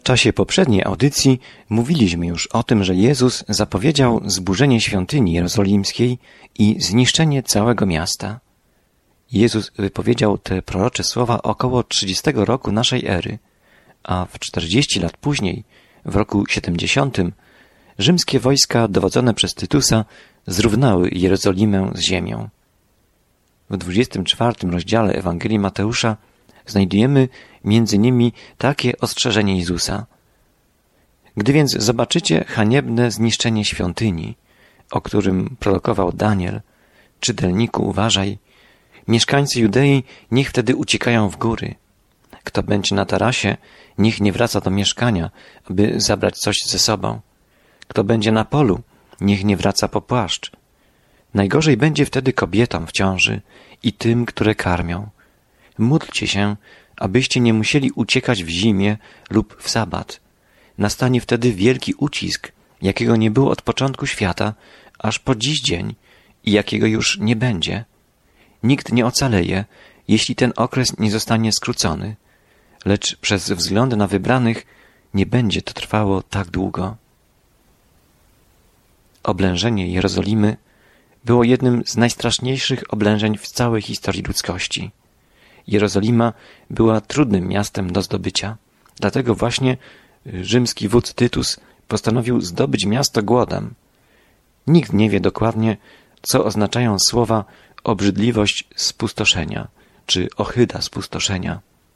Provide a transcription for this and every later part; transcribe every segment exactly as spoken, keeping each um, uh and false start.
W czasie poprzedniej audycji mówiliśmy już o tym, że Jezus zapowiedział zburzenie świątyni jerozolimskiej i zniszczenie całego miasta. Jezus wypowiedział te prorocze słowa około trzydziestego roku naszej ery, a w czterdzieści lat później, w roku siedemdziesiątym, rzymskie wojska dowodzone przez Tytusa zrównały Jerozolimę z ziemią. W dwudziestym czwartym rozdziale Ewangelii Mateusza znajdujemy między nimi takie ostrzeżenie Jezusa. Gdy więc zobaczycie haniebne zniszczenie świątyni, o którym prorokował Daniel, czytelniku uważaj, mieszkańcy Judei niech wtedy uciekają w góry. Kto będzie na tarasie, niech nie wraca do mieszkania, aby zabrać coś ze sobą. Kto będzie na polu, niech nie wraca po płaszcz. Najgorzej będzie wtedy kobietom w ciąży i tym, które karmią. Módlcie się, abyście nie musieli uciekać w zimie lub w sabat. Nastanie wtedy wielki ucisk, jakiego nie było od początku świata, aż po dziś dzień i jakiego już nie będzie. Nikt nie ocaleje, jeśli ten okres nie zostanie skrócony, lecz przez wzgląd na wybranych nie będzie to trwało tak długo. Oblężenie Jerozolimy było jednym z najstraszniejszych oblężeń w całej historii ludzkości. Jerozolima była trudnym miastem do zdobycia. Dlatego właśnie rzymski wódz Tytus postanowił zdobyć miasto głodem. Nikt nie wie dokładnie, co oznaczają słowa obrzydliwość spustoszenia, czy ohyda spustoszenia.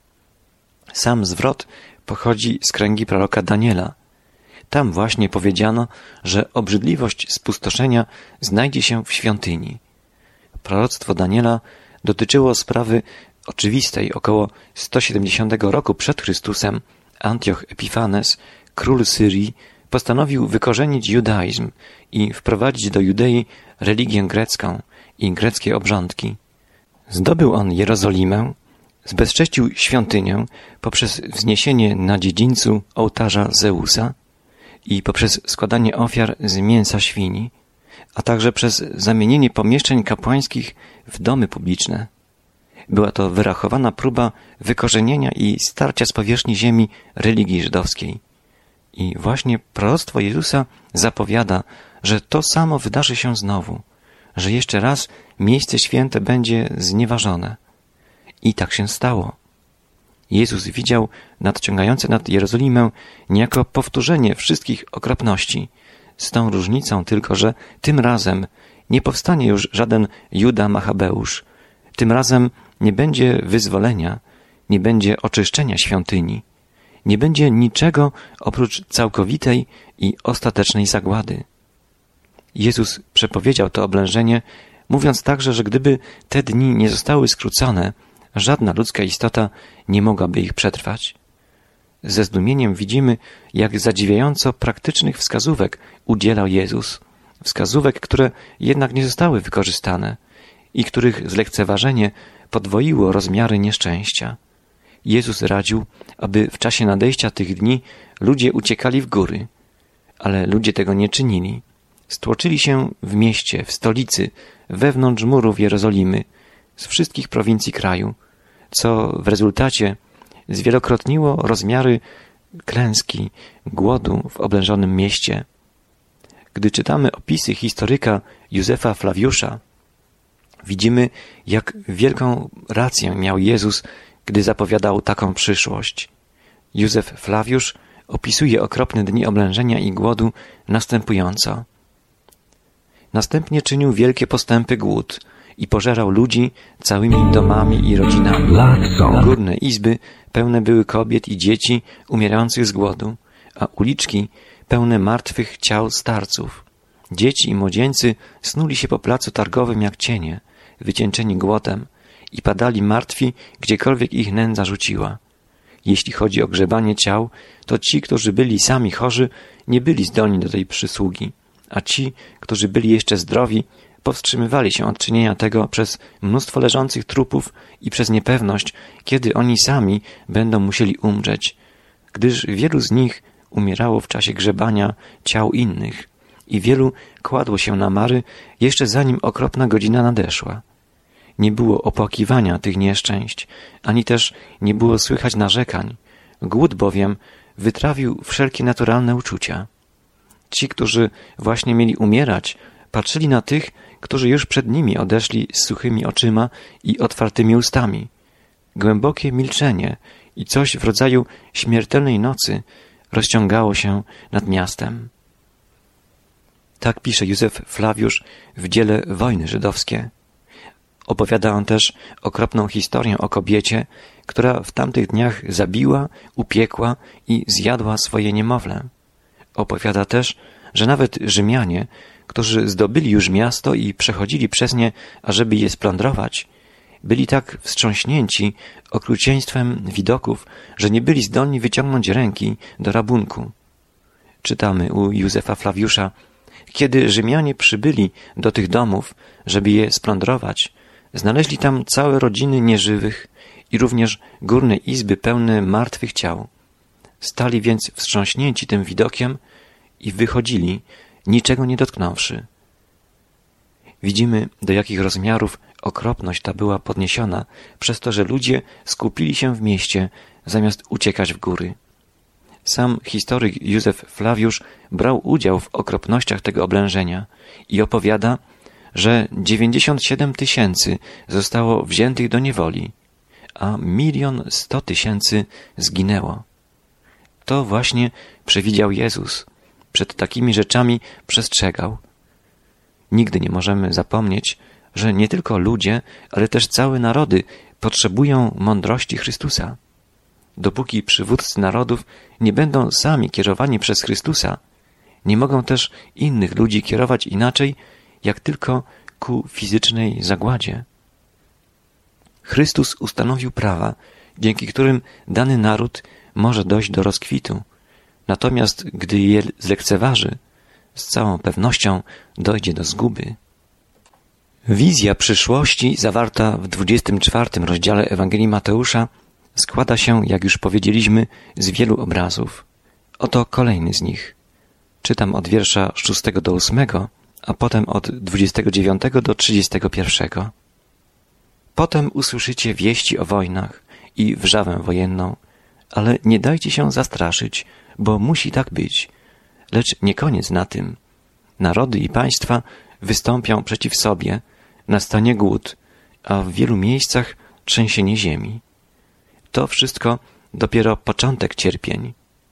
Sam zwrot pochodzi z kręgi proroka Daniela. Tam właśnie powiedziano, że obrzydliwość spustoszenia znajdzie się w świątyni. Proroctwo Daniela dotyczyło sprawy oczywistej. Około sto siedemdziesiątego roku przed Chrystusem Antioch Epifanes, król Syrii, postanowił wykorzenić judaizm i wprowadzić do Judei religię grecką i greckie obrządki. Zdobył on Jerozolimę, zbezcześcił świątynię poprzez wzniesienie na dziedzińcu ołtarza Zeusa i poprzez składanie ofiar z mięsa świni, a także przez zamienienie pomieszczeń kapłańskich w domy publiczne. Była to wyrachowana próba wykorzenienia i starcia z powierzchni ziemi religii żydowskiej. I właśnie proroctwo Jezusa zapowiada, że to samo wydarzy się znowu, że jeszcze raz miejsce święte będzie znieważone. I tak się stało. Jezus widział nadciągające nad Jerozolimę niejako powtórzenie wszystkich okropności, z tą różnicą tylko, że tym razem nie powstanie już żaden Juda Machabeusz. Tym razem nie będzie wyzwolenia, nie będzie oczyszczenia świątyni, nie będzie niczego oprócz całkowitej i ostatecznej zagłady. Jezus przepowiedział to oblężenie, mówiąc także, że gdyby te dni nie zostały skrócone, żadna ludzka istota nie mogłaby ich przetrwać. Ze zdumieniem widzimy, jak zadziwiająco praktycznych wskazówek udzielał Jezus, wskazówek, które jednak nie zostały wykorzystane i których zlekceważenie podwoiło rozmiary nieszczęścia. Jezus radził, aby w czasie nadejścia tych dni ludzie uciekali w góry, ale ludzie tego nie czynili. Stłoczyli się w mieście, w stolicy, wewnątrz murów Jerozolimy, z wszystkich prowincji kraju, co w rezultacie zwielokrotniło rozmiary klęski, głodu w oblężonym mieście. Gdy czytamy opisy historyka Józefa Flawiusza, widzimy, jak wielką rację miał Jezus, gdy zapowiadał taką przyszłość. Józef Flawiusz opisuje okropne dni oblężenia i głodu następująco. Następnie czynił wielkie postępy głód i pożerał ludzi całymi domami i rodzinami. Górne izby pełne były kobiet i dzieci umierających z głodu, a uliczki pełne martwych ciał starców. Dzieci i młodzieńcy snuli się po placu targowym jak cienie, wycieńczeni głodem i padali martwi, gdziekolwiek ich nędza rzuciła. Jeśli chodzi o grzebanie ciał, to ci, którzy byli sami chorzy, nie byli zdolni do tej przysługi, a ci, którzy byli jeszcze zdrowi, powstrzymywali się od czynienia tego przez mnóstwo leżących trupów i przez niepewność, kiedy oni sami będą musieli umrzeć, gdyż wielu z nich umierało w czasie grzebania ciał innych i wielu kładło się na mary jeszcze zanim okropna godzina nadeszła. Nie było opłakiwania tych nieszczęść, ani też nie było słychać narzekań. Głód bowiem wytrawił wszelkie naturalne uczucia. Ci, którzy właśnie mieli umierać, patrzyli na tych, którzy już przed nimi odeszli z suchymi oczyma i otwartymi ustami. Głębokie milczenie i coś w rodzaju śmiertelnej nocy rozciągało się nad miastem. Tak pisze Józef Flawiusz w dziele Wojny żydowskie. Opowiada on też okropną historię o kobiecie, która w tamtych dniach zabiła, upiekła i zjadła swoje niemowlę. Opowiada też, że nawet Rzymianie, którzy zdobyli już miasto i przechodzili przez nie, ażeby je splądrować, byli tak wstrząśnięci okrucieństwem widoków, że nie byli zdolni wyciągnąć ręki do rabunku. Czytamy u Józefa Flawiusza: kiedy Rzymianie przybyli do tych domów, żeby je splądrować, znaleźli tam całe rodziny nieżywych i również górne izby pełne martwych ciał. Stali więc wstrząśnięci tym widokiem i wychodzili, niczego nie dotknąwszy. Widzimy, do jakich rozmiarów okropność ta była podniesiona przez to, że ludzie skupili się w mieście, zamiast uciekać w góry. Sam historyk Józef Flawiusz brał udział w okropnościach tego oblężenia i opowiada, że dziewięćdziesiąt siedem tysięcy zostało wziętych do niewoli, a milion sto tysięcy zginęło. To właśnie przewidział Jezus. Przed takimi rzeczami przestrzegał. Nigdy nie możemy zapomnieć, że nie tylko ludzie, ale też całe narody potrzebują mądrości Chrystusa. Dopóki przywódcy narodów nie będą sami kierowani przez Chrystusa, nie mogą też innych ludzi kierować inaczej, jak tylko ku fizycznej zagładzie. Chrystus ustanowił prawa, dzięki którym dany naród może dojść do rozkwitu. Natomiast gdy je zlekceważy, z całą pewnością dojdzie do zguby. Wizja przyszłości zawarta w dwudziestym czwartym rozdziale Ewangelii Mateusza składa się, jak już powiedzieliśmy, z wielu obrazów. Oto kolejny z nich. Czytam od wiersza szóstego do ósmego, a potem od dwudziestego dziewiątego do trzydziestego pierwszego. Potem usłyszycie wieści o wojnach i wrzawę wojenną, ale nie dajcie się zastraszyć, bo musi tak być. Lecz nie koniec na tym. Narody i państwa wystąpią przeciw sobie, nastanie głód, a w wielu miejscach trzęsienie ziemi. To wszystko dopiero początek cierpień.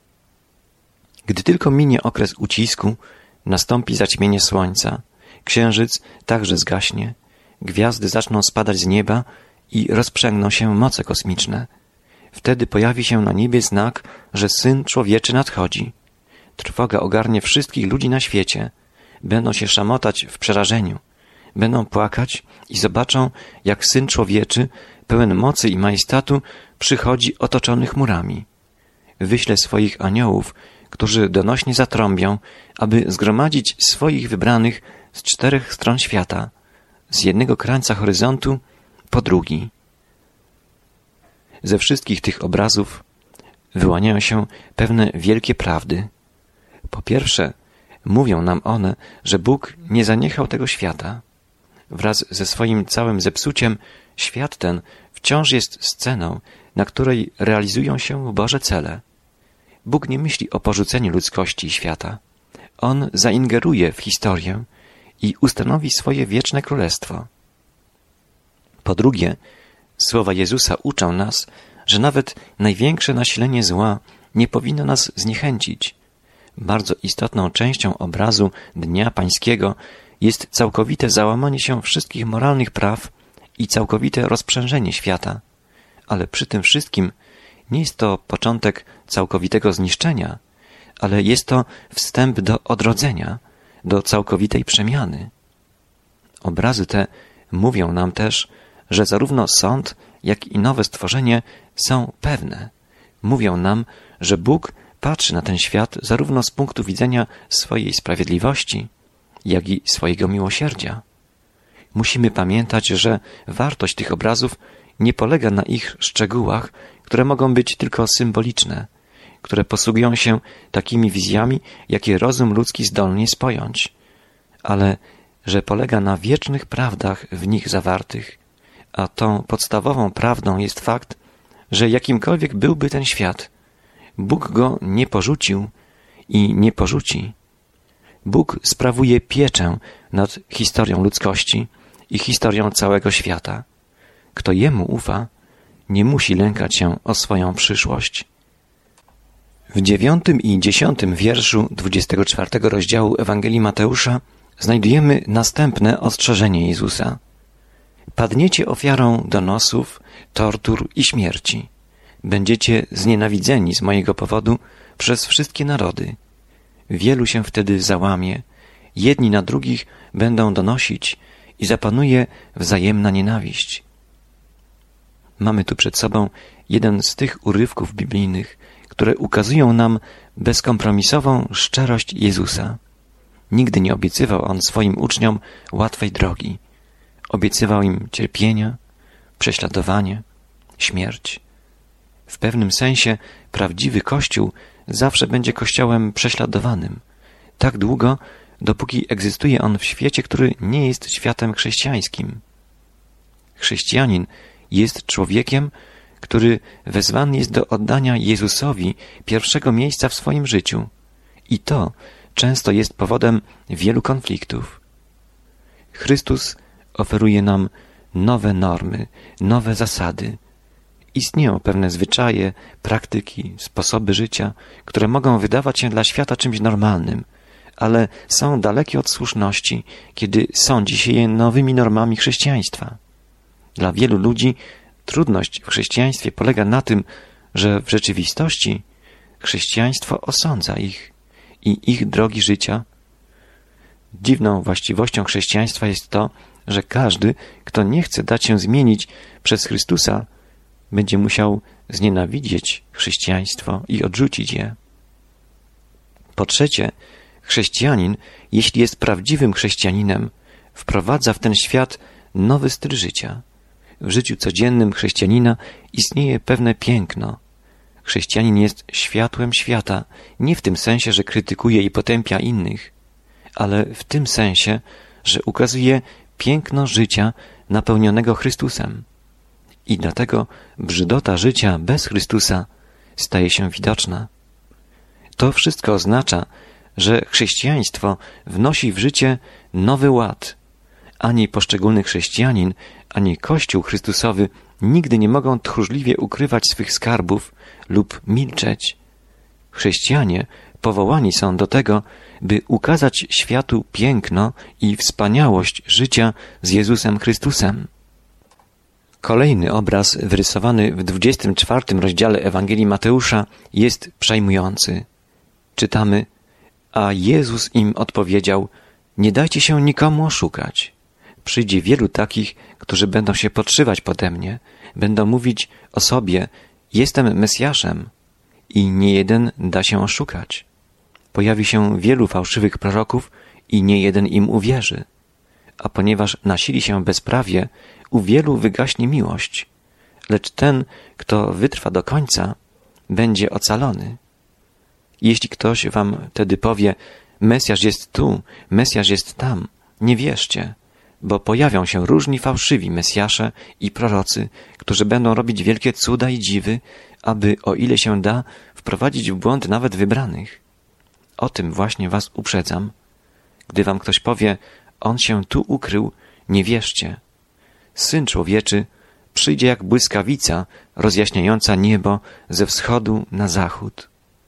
Gdy tylko minie okres ucisku, nastąpi zaćmienie słońca, księżyc także zgaśnie, gwiazdy zaczną spadać z nieba i rozprzęgną się moce kosmiczne. Wtedy pojawi się na niebie znak, że Syn Człowieczy nadchodzi. Trwoga ogarnie wszystkich ludzi na świecie. Będą się szamotać w przerażeniu. Będą płakać i zobaczą, jak Syn Człowieczy, pełen mocy i majestatu, przychodzi otoczony chmurami. Wyśle swoich aniołów, którzy donośnie zatrąbią, aby zgromadzić swoich wybranych z czterech stron świata, z jednego krańca horyzontu po drugi. Ze wszystkich tych obrazów wyłaniają się pewne wielkie prawdy. Po pierwsze, mówią nam one, że Bóg nie zaniechał tego świata. Wraz ze swoim całym zepsuciem świat ten wciąż jest sceną, na której realizują się Boże cele. Bóg nie myśli o porzuceniu ludzkości i świata. On zaingeruje w historię i ustanowi swoje wieczne królestwo. Po drugie, słowa Jezusa uczą nas, że nawet największe nasilenie zła nie powinno nas zniechęcić. Bardzo istotną częścią obrazu Dnia Pańskiego jest całkowite załamanie się wszystkich moralnych praw i całkowite rozprzężenie świata. Ale przy tym wszystkim nie jest to początek całkowitego zniszczenia, ale jest to wstęp do odrodzenia, do całkowitej przemiany. Obrazy te mówią nam też, że zarówno sąd, jak i nowe stworzenie są pewne. Mówią nam, że Bóg patrzy na ten świat zarówno z punktu widzenia swojej sprawiedliwości, jak i swojego miłosierdzia. Musimy pamiętać, że wartość tych obrazów nie polega na ich szczegółach, które mogą być tylko symboliczne, które posługują się takimi wizjami, jakie rozum ludzki zdolny jest pojąć, ale że polega na wiecznych prawdach w nich zawartych, a tą podstawową prawdą jest fakt, że jakimkolwiek byłby ten świat, Bóg go nie porzucił i nie porzuci. Bóg sprawuje pieczę nad historią ludzkości i historią całego świata. Kto Jemu ufa, nie musi lękać się o swoją przyszłość. W dziewiątym i dziesiątym wierszu dwudziestego czwartego rozdziału Ewangelii Mateusza znajdujemy następne ostrzeżenie Jezusa. Padniecie ofiarą donosów, tortur i śmierci. Będziecie znienawidzeni z mojego powodu przez wszystkie narody. Wielu się wtedy załamie, jedni na drugich będą donosić i zapanuje wzajemna nienawiść. Mamy tu przed sobą jeden z tych urywków biblijnych, które ukazują nam bezkompromisową szczerość Jezusa. Nigdy nie obiecywał On swoim uczniom łatwej drogi. Obiecywał im cierpienia, prześladowanie, śmierć. W pewnym sensie prawdziwy Kościół zawsze będzie Kościołem prześladowanym, tak długo, dopóki egzystuje on w świecie, który nie jest światem chrześcijańskim. Chrześcijanin jest człowiekiem, który wezwany jest do oddania Jezusowi pierwszego miejsca w swoim życiu. I to często jest powodem wielu konfliktów. Chrystus oferuje nam nowe normy, nowe zasady. Istnieją pewne zwyczaje, praktyki, sposoby życia, które mogą wydawać się dla świata czymś normalnym, ale są dalekie od słuszności, kiedy sądzi się je nowymi normami chrześcijaństwa. Dla wielu ludzi trudność w chrześcijaństwie polega na tym, że w rzeczywistości chrześcijaństwo osądza ich i ich drogi życia. Dziwną właściwością chrześcijaństwa jest to, że każdy, kto nie chce dać się zmienić przez Chrystusa, będzie musiał znienawidzieć chrześcijaństwo i odrzucić je. Po trzecie, chrześcijanin, jeśli jest prawdziwym chrześcijaninem, wprowadza w ten świat nowy styl życia. W życiu codziennym chrześcijanina istnieje pewne piękno. Chrześcijanin jest światłem świata, nie w tym sensie, że krytykuje i potępia innych, ale w tym sensie, że ukazuje piękno życia napełnionego Chrystusem. I dlatego brzydota życia bez Chrystusa staje się widoczna. To wszystko oznacza, że chrześcijaństwo wnosi w życie nowy ład. Ani poszczególny chrześcijanin, ani Kościół Chrystusowy nigdy nie mogą tchórzliwie ukrywać swych skarbów lub milczeć. Chrześcijanie powołani są do tego, by ukazać światu piękno i wspaniałość życia z Jezusem Chrystusem. Kolejny obraz wyrysowany w dwudziestym czwartym rozdziale Ewangelii Mateusza jest przejmujący. Czytamy: a Jezus im odpowiedział: nie dajcie się nikomu oszukać. Przyjdzie wielu takich, którzy będą się podszywać pode mnie, będą mówić o sobie: jestem Mesjaszem, i nie jeden da się oszukać. Pojawi się wielu fałszywych proroków i nie jeden im uwierzy. A ponieważ nasili się bezprawie, u wielu wygaśnie miłość, lecz ten, kto wytrwa do końca, będzie ocalony. Jeśli ktoś wam wtedy powie: Mesjasz jest tu, Mesjasz jest tam, nie wierzcie, bo pojawią się różni fałszywi Mesjasze i prorocy, którzy będą robić wielkie cuda i dziwy, aby, o ile się da, wprowadzić w błąd nawet wybranych. O tym właśnie was uprzedzam. Gdy wam ktoś powie: on się tu ukrył, nie wierzcie. Syn Człowieczy przyjdzie jak błyskawica rozjaśniająca niebo ze wschodu na zachód.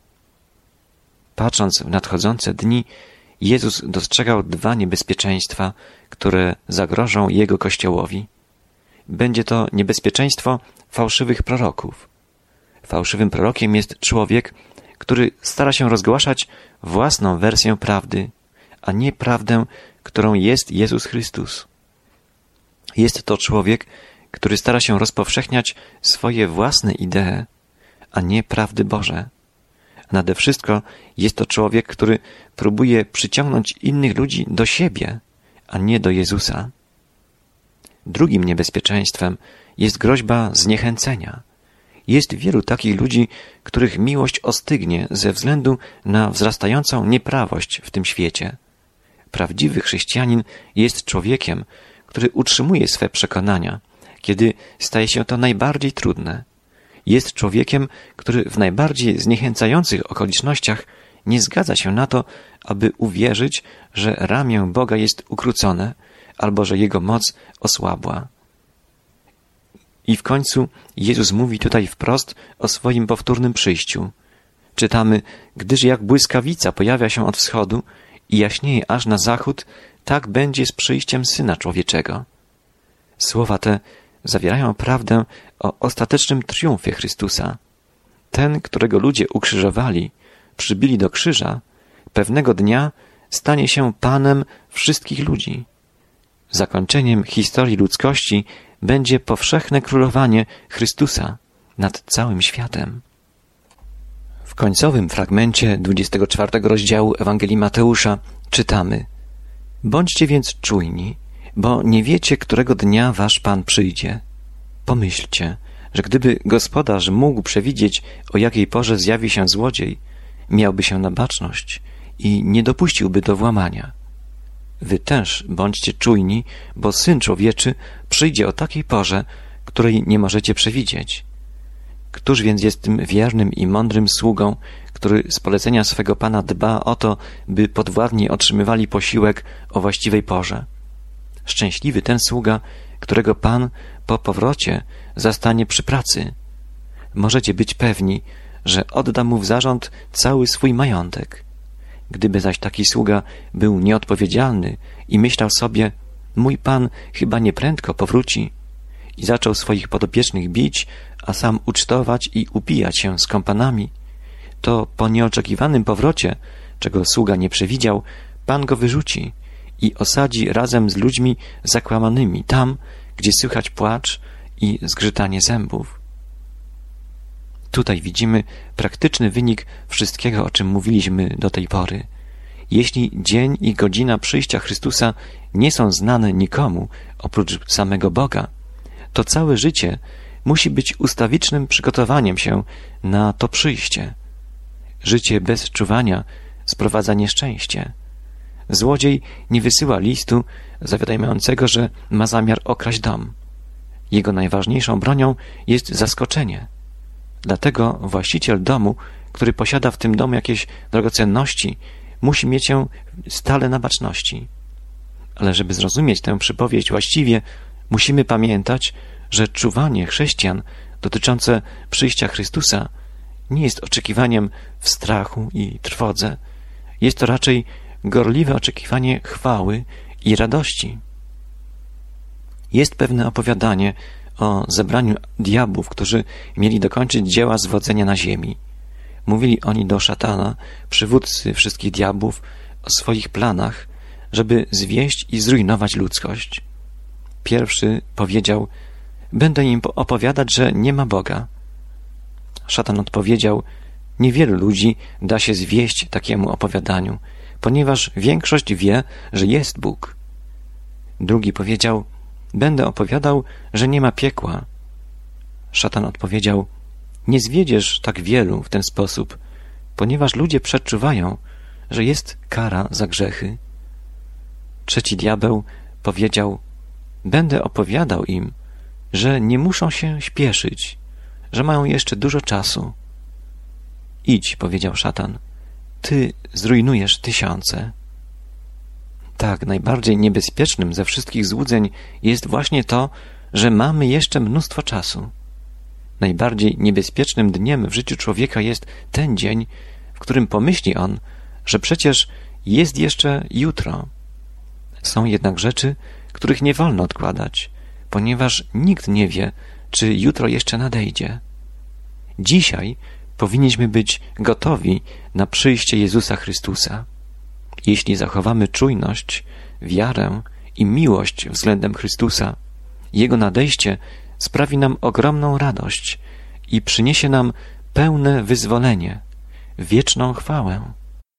Patrząc w nadchodzące dni, Jezus dostrzegał dwa niebezpieczeństwa, które zagrożą Jego Kościołowi. Będzie to niebezpieczeństwo fałszywych proroków. Fałszywym prorokiem jest człowiek, który stara się rozgłaszać własną wersję prawdy, a nie prawdę, którą jest Jezus Chrystus. Jest to człowiek, który stara się rozpowszechniać swoje własne idee, a nie prawdy Boże. Nade wszystko jest to człowiek, który próbuje przyciągnąć innych ludzi do siebie, a nie do Jezusa. Drugim niebezpieczeństwem jest groźba zniechęcenia. Jest wielu takich ludzi, których miłość ostygnie ze względu na wzrastającą nieprawość w tym świecie. Prawdziwy chrześcijanin jest człowiekiem, który utrzymuje swe przekonania, kiedy staje się to najbardziej trudne. Jest człowiekiem, który w najbardziej zniechęcających okolicznościach nie zgadza się na to, aby uwierzyć, że ramię Boga jest ukrócone albo że Jego moc osłabła. I w końcu Jezus mówi tutaj wprost o swoim powtórnym przyjściu. Czytamy, gdyż jak błyskawica pojawia się od wschodu i jaśnieje aż na zachód, tak będzie z przyjściem Syna Człowieczego. Słowa te zawierają prawdę o ostatecznym triumfie Chrystusa. Ten, którego ludzie ukrzyżowali, przybili do krzyża, pewnego dnia stanie się Panem wszystkich ludzi. Zakończeniem historii ludzkości będzie powszechne królowanie Chrystusa nad całym światem. W końcowym fragmencie dwudziestego czwartego rozdziału Ewangelii Mateusza czytamy: Bądźcie więc czujni, bo nie wiecie, którego dnia wasz Pan przyjdzie. Pomyślcie, że gdyby gospodarz mógł przewidzieć, o jakiej porze zjawi się złodziej, miałby się na baczność i nie dopuściłby do włamania. Wy też bądźcie czujni, bo Syn Człowieczy przyjdzie o takiej porze, której nie możecie przewidzieć. Któż więc jest tym wiernym i mądrym sługą, który z polecenia swego Pana dba o to, by podwładni otrzymywali posiłek o właściwej porze? Szczęśliwy ten sługa, którego Pan po powrocie zastanie przy pracy. Możecie być pewni, że odda mu w zarząd cały swój majątek. Gdyby zaś taki sługa był nieodpowiedzialny i myślał sobie, mój Pan chyba nieprędko powróci, i zaczął swoich podopiecznych bić, a sam ucztować i upijać się z kompanami, to po nieoczekiwanym powrocie, czego sługa nie przewidział, Pan go wyrzuci i osadzi razem z ludźmi zakłamanymi tam, gdzie słychać płacz i zgrzytanie zębów. Tutaj widzimy praktyczny wynik wszystkiego, o czym mówiliśmy do tej pory. Jeśli dzień i godzina przyjścia Chrystusa nie są znane nikomu oprócz samego Boga, to całe życie musi być ustawicznym przygotowaniem się na to przyjście. Życie bez czuwania sprowadza nieszczęście. Złodziej nie wysyła listu zawiadamiającego, że ma zamiar okraść dom. Jego najważniejszą bronią jest zaskoczenie. Dlatego właściciel domu, który posiada w tym domu jakieś drogocenności, musi mieć ją stale na baczności. Ale żeby zrozumieć tę przypowieść właściwie, musimy pamiętać, że czuwanie chrześcijan dotyczące przyjścia Chrystusa nie jest oczekiwaniem w strachu i trwodze. Jest to raczej gorliwe oczekiwanie chwały i radości. Jest pewne opowiadanie o zebraniu diabłów, którzy mieli dokończyć dzieła zwodzenia na ziemi. Mówili oni do szatana, przywódcy wszystkich diabłów, o swoich planach, żeby zwieść i zrujnować ludzkość. Pierwszy powiedział: będę im opowiadać, że nie ma Boga. Szatan odpowiedział: niewielu ludzi da się zwieść takiemu opowiadaniu, ponieważ większość wie, że jest Bóg. Drugi powiedział: będę opowiadał, że nie ma piekła. Szatan odpowiedział: nie zwiedziesz tak wielu w ten sposób, ponieważ ludzie przeczuwają, że jest kara za grzechy. Trzeci diabeł powiedział: będę opowiadał im, że nie muszą się śpieszyć, że mają jeszcze dużo czasu. Idź, powiedział szatan, ty zrujnujesz tysiące. Tak, najbardziej niebezpiecznym ze wszystkich złudzeń jest właśnie to, że mamy jeszcze mnóstwo czasu. Najbardziej niebezpiecznym dniem w życiu człowieka jest ten dzień, w którym pomyśli on, że przecież jest jeszcze jutro. Są jednak rzeczy, których nie wolno odkładać, ponieważ nikt nie wie, czy jutro jeszcze nadejdzie. Dzisiaj powinniśmy być gotowi na przyjście Jezusa Chrystusa. Jeśli zachowamy czujność, wiarę i miłość względem Chrystusa, Jego nadejście sprawi nam ogromną radość i przyniesie nam pełne wyzwolenie, wieczną chwałę.